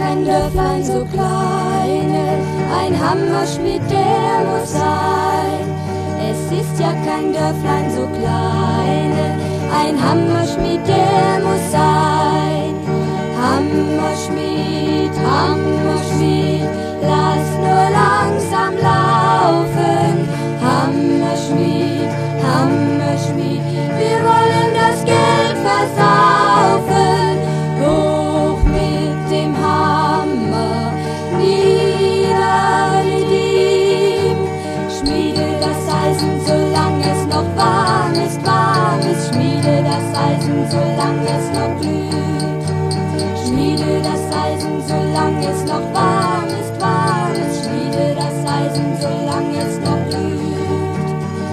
kein Dörflein so kleine, ein Hammerschmied, der muss sein. Es ist ja kein Dörflein so kleine, ein Hammerschmied, der muss sein. Hammerschmied, Hammerschmied, lass nur langsam laufen. Hammerschmied, Hammerschmied, wir wollen das Geld versaufen. Hoch mit dem Hammer, nieder mit ihm. Schmiede das Eisen, solange es noch warm ist, schmiede das Eisen, solange es noch glüht. Schmiede das Eisen, solange es noch warm ist, schmiede das Eisen, solange es noch glüht.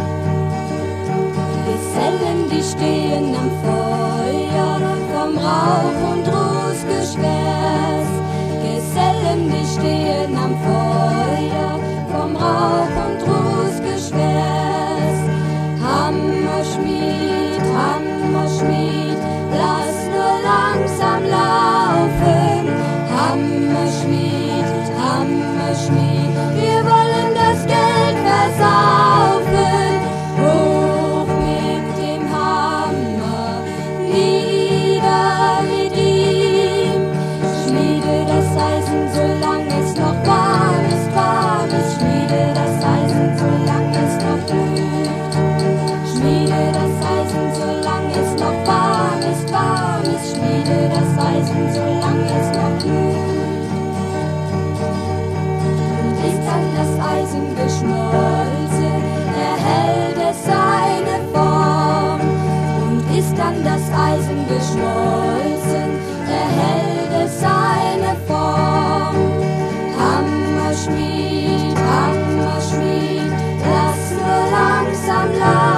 Gesellen, die stehen am Feuer, vom Rauch und Ruß geschwärzt. Gesellen, die stehen am Feuer, vom Rauch und Ruß geschwärzt. Hammerschmied, Hammerschmied, lass nur langsam laufen. Hammerschmied, Hammerschmied, wir wollen das Geld versaufen. Hoch mit dem Hammer, nieder mit ihm. Schmiede das Eisen, solange es noch warm ist, schmiede das Eisen, solange es noch glüht. Schmiede das Eisen, solange es noch warm ist, schmiede das Eisen, solange es noch glüht. Und ist dann das Eisen geschmolzen, erhält es seine Form. Und ist dann das Eisen geschmolzen, erhält es seine Form. Hammerschmied, Hammerschmied, lass nur langsam laufen.